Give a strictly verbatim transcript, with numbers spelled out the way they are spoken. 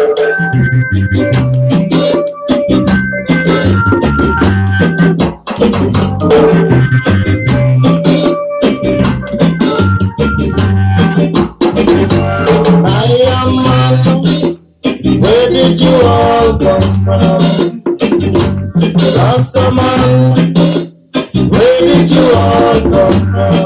Where did you all come from? Rasta man, where did you all come from?